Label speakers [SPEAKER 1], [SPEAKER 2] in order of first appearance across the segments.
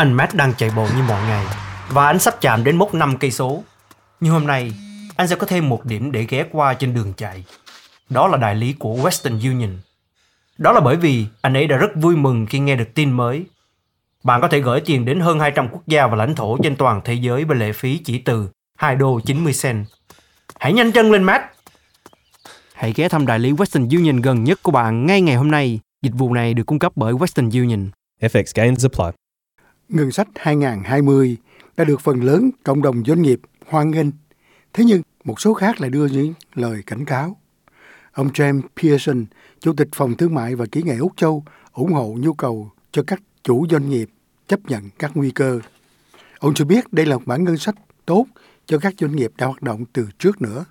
[SPEAKER 1] Anh Matt đang chạy bộ như mọi ngày và anh sắp chạm đến mốc 5 cây số. Nhưng hôm nay, anh sẽ có thêm một điểm để ghé qua trên đường chạy. Đó là đại lý của Western Union. Đó là bởi vì anh ấy đã rất vui mừng khi nghe được tin mới. Bạn có thể gửi tiền đến hơn 200 quốc gia và lãnh thổ trên toàn thế giới với lệ phí chỉ từ $2.90. Hãy nhanh chân lên, Matt! Hãy ghé thăm đại lý Western Union gần nhất của bạn ngay ngày hôm nay. Dịch vụ này được cung cấp bởi Western Union.
[SPEAKER 2] FX gains apply.
[SPEAKER 3] Ngân sách 2020 đã được phần lớn cộng đồng doanh nghiệp hoan nghênh. Thế nhưng một số khác lại đưa những lời cảnh cáo. Ông James Pearson, Chủ tịch Phòng Thương mại và Kỹ nghệ Úc Châu, ủng hộ nhu cầu cho các chủ doanh nghiệp chấp nhận các nguy cơ. Ông cho biết đây là một bản ngân sách tốt cho các doanh nghiệp đã hoạt động từ trước nữa.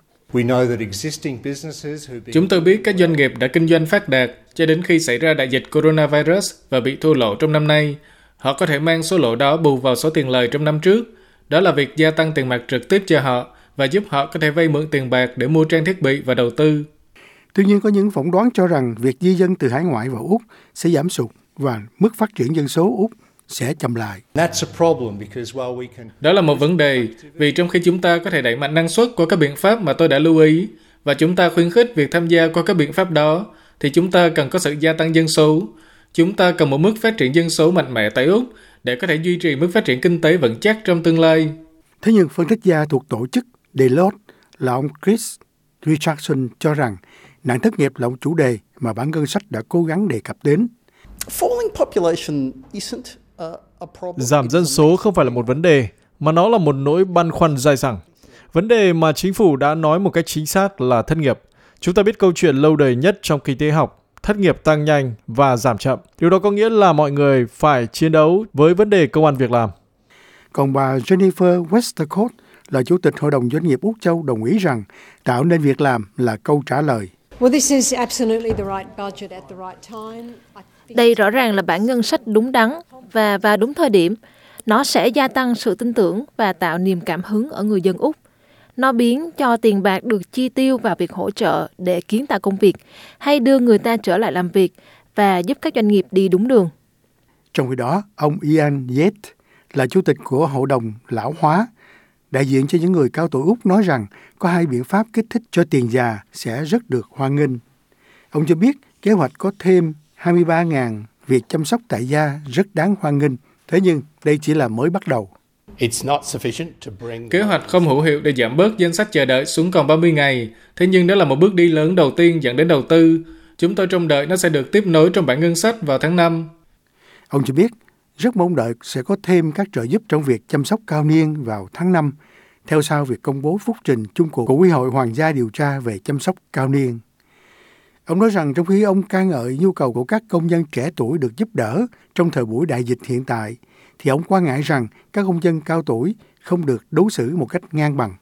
[SPEAKER 4] Chúng tôi biết các doanh nghiệp đã kinh doanh phát đạt cho đến khi xảy ra đại dịch coronavirus và bị thua lỗ trong năm nay. Họ có thể mang số lỗ đó bù vào số tiền lời trong năm trước. Đó là việc gia tăng tiền mặt trực tiếp cho họ và giúp họ có thể vay mượn tiền bạc để mua trang thiết bị và đầu tư.
[SPEAKER 3] Tuy nhiên, có những phỏng đoán cho rằng việc di dân từ hải ngoại vào Úc sẽ giảm sút và mức phát triển dân số Úc sẽ chậm lại.
[SPEAKER 4] Đó là một vấn đề, vì trong khi chúng ta có thể đẩy mạnh năng suất qua các biện pháp mà tôi đã lưu ý, và chúng ta khuyến khích việc tham gia qua các biện pháp đó, thì chúng ta cần có sự gia tăng dân số. Chúng ta cần một mức phát triển dân số mạnh mẽ tại Úc để có thể duy trì mức phát triển kinh tế vững chắc trong tương lai.
[SPEAKER 3] Thế nhưng phân tích gia thuộc tổ chức Deloitte là ông Chris Richardson cho rằng nạn thất nghiệp là một chủ đề mà bản ngân sách đã cố gắng đề cập đến.
[SPEAKER 5] Giảm dân số không phải là một vấn đề, mà nó là một nỗi băn khoăn dai dẳng. Vấn đề mà chính phủ đã nói một cách chính xác là thất nghiệp. Chúng ta biết câu chuyện lâu đời nhất trong kinh tế học, thất nghiệp tăng nhanh và giảm chậm. Điều đó có nghĩa là mọi người phải chiến đấu với vấn đề công ăn việc làm.
[SPEAKER 3] Còn bà Jennifer Westacott là Chủ tịch Hội đồng Doanh nghiệp Úc Châu đồng ý rằng tạo nên việc làm là câu trả lời.
[SPEAKER 6] Đây rõ ràng là bản ngân sách đúng đắn và vào đúng thời điểm. Nó sẽ gia tăng sự tin tưởng và tạo niềm cảm hứng ở người dân Úc. Nó biến cho tiền bạc được chi tiêu vào việc hỗ trợ để kiến tạo công việc hay đưa người ta trở lại làm việc và giúp các doanh nghiệp đi đúng đường.
[SPEAKER 3] Trong khi đó, ông Ian Yates là Chủ tịch của Hội đồng Lão hóa, đại diện cho những người cao tuổi Úc nói rằng có hai biện pháp kích thích cho tiền già sẽ rất được hoan nghênh. Ông cho biết kế hoạch có thêm 23.000 việc chăm sóc tại gia rất đáng hoan nghênh. Thế nhưng đây chỉ là mới bắt đầu.
[SPEAKER 4] Kế hoạch không hữu hiệu để giảm bớt danh sách chờ đợi xuống còn 30 ngày. Thế nhưng đó là một bước đi lớn đầu tiên dẫn đến đầu tư. Chúng tôi trông đợi nó sẽ được tiếp nối trong bản ngân sách vào tháng 5.
[SPEAKER 3] Ông cho biết rất mong đợi sẽ có thêm các trợ giúp trong việc chăm sóc cao niên vào tháng 5, theo sau việc công bố phúc trình chung cuộc của Ủy hội Hoàng gia điều tra về chăm sóc cao niên. Ông nói rằng trong khi ông ca ngợi nhu cầu của các công dân trẻ tuổi được giúp đỡ trong thời buổi đại dịch hiện tại, thì ông quan ngại rằng các công dân cao tuổi không được đối xử một cách ngang bằng.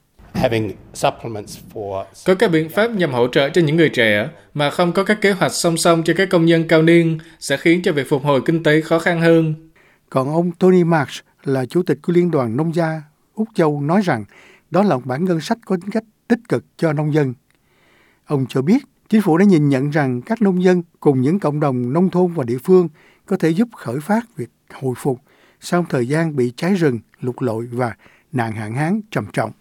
[SPEAKER 4] Có các biện pháp nhằm hỗ trợ cho những người trẻ mà không có các kế hoạch song song cho các công nhân cao niên sẽ khiến cho việc phục hồi kinh tế khó khăn hơn.
[SPEAKER 3] Còn ông Tony Marsh là Chủ tịch của Liên đoàn Nông gia Úc Châu nói rằng đó là một bản ngân sách có tính cách tích cực cho nông dân. Ông cho biết chính phủ đã nhìn nhận rằng các nông dân cùng những cộng đồng nông thôn và địa phương có thể giúp khởi phát việc hồi phục sau thời gian bị cháy rừng, lụt lội và nạn hạn hán trầm trọng.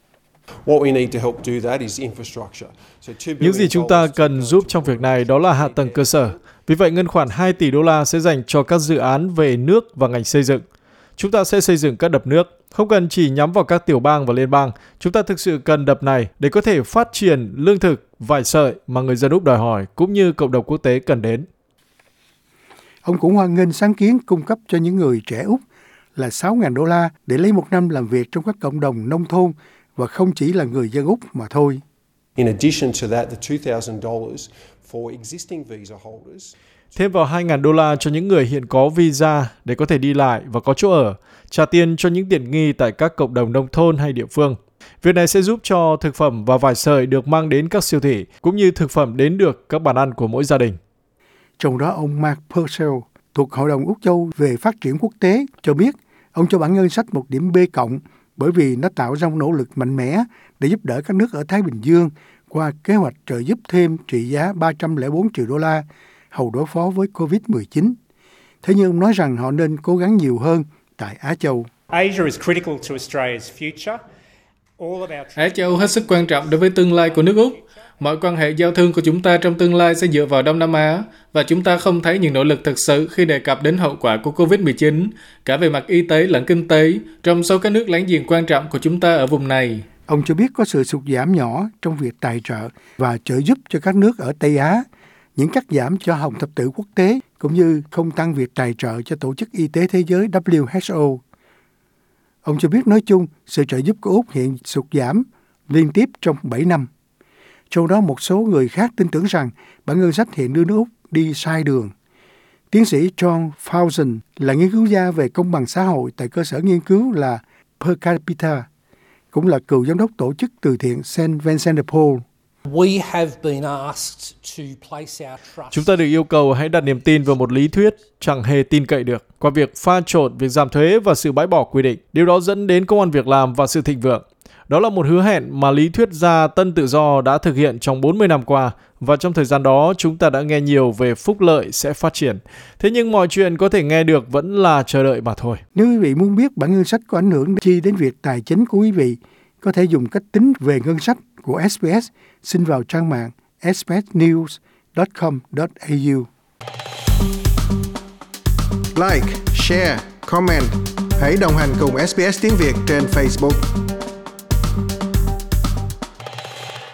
[SPEAKER 5] Những gì chúng ta cần giúp trong việc này đó là hạ tầng cơ sở. Vì vậy, ngân khoản 2 tỷ đô la sẽ dành cho các dự án về nước và ngành xây dựng. Chúng ta sẽ xây dựng các đập nước, không cần chỉ nhắm vào các tiểu bang và liên bang. Chúng ta thực sự cần đập này để có thể phát triển lương thực, vải sợi mà người dân Úc đòi hỏi, cũng như cộng đồng quốc tế cần đến.
[SPEAKER 3] Ông cũng hoan nghênh sáng kiến cung cấp cho những người trẻ Úc là 6.000 đô la để lấy một năm làm việc trong các cộng đồng nông thôn và không chỉ là người dân Úc mà thôi.
[SPEAKER 5] Thêm vào 2.000 đô la cho những người hiện có visa để có thể đi lại và có chỗ ở, trả tiền cho những tiện nghi tại các cộng đồng nông thôn hay địa phương. Việc này sẽ giúp cho thực phẩm và vải sợi được mang đến các siêu thị, cũng như thực phẩm đến được các bàn ăn của mỗi gia đình.
[SPEAKER 3] Trong đó, ông Mark Purcell thuộc Hội đồng Úc Châu về phát triển quốc tế cho biết ông cho bản ngân sách một điểm B cộng bởi vì nó tạo ra một nỗ lực mạnh mẽ để giúp đỡ các nước ở Thái Bình Dương qua kế hoạch trợ giúp thêm trị giá 304 triệu đô la hầu đối phó với COVID-19. Thế nhưng ông nói rằng họ nên cố gắng nhiều hơn tại Á Châu.
[SPEAKER 4] Á Châu hết sức quan trọng đối với tương lai của nước Úc. Mọi quan hệ giao thương của chúng ta trong tương lai sẽ dựa vào Đông Nam Á, và chúng ta không thấy những nỗ lực thực sự khi đề cập đến hậu quả của COVID-19, cả về mặt y tế lẫn kinh tế, trong số các nước láng giềng quan trọng của chúng ta ở vùng này.
[SPEAKER 3] Ông cho biết có sự sụt giảm nhỏ trong việc tài trợ và trợ giúp cho các nước ở Tây Á, những cắt giảm cho Hồng Thập Tự Quốc tế, cũng như không tăng việc tài trợ cho Tổ chức Y tế Thế giới WHO. Ông cho biết nói chung, sự trợ giúp của Úc hiện sụt giảm liên tiếp trong 7 năm. Trong đó một số người khác tin tưởng rằng bản ngân sách hiện đưa nước Úc đi sai đường. Tiến sĩ John Fawson là nghiên cứu gia về công bằng xã hội tại cơ sở nghiên cứu là Per Capita, cũng là cựu giám đốc tổ chức từ thiện St. Vincent de Paul.
[SPEAKER 5] Chúng ta được yêu cầu hãy đặt niềm tin vào một lý thuyết chẳng hề tin cậy được, qua việc pha trộn việc giảm thuế và sự bãi bỏ quy định. Điều đó dẫn đến công ăn việc làm và sự thịnh vượng. Đó là một hứa hẹn mà lý thuyết gia tân tự do đã thực hiện trong 40 năm qua, và trong thời gian đó chúng ta đã nghe nhiều về phúc lợi sẽ phát triển. Thế nhưng mọi chuyện có thể nghe được vẫn là chờ đợi mà thôi.
[SPEAKER 3] Nếu quý vị muốn biết bản ngân sách có ảnh hưởng chi đến việc tài chính của quý vị, có thể dùng cách tính về ngân sách của SBS, xin vào trang mạng sbsnews.com.au.
[SPEAKER 2] Like, share, comment. Hãy đồng hành cùng SBS tiếng Việt trên Facebook.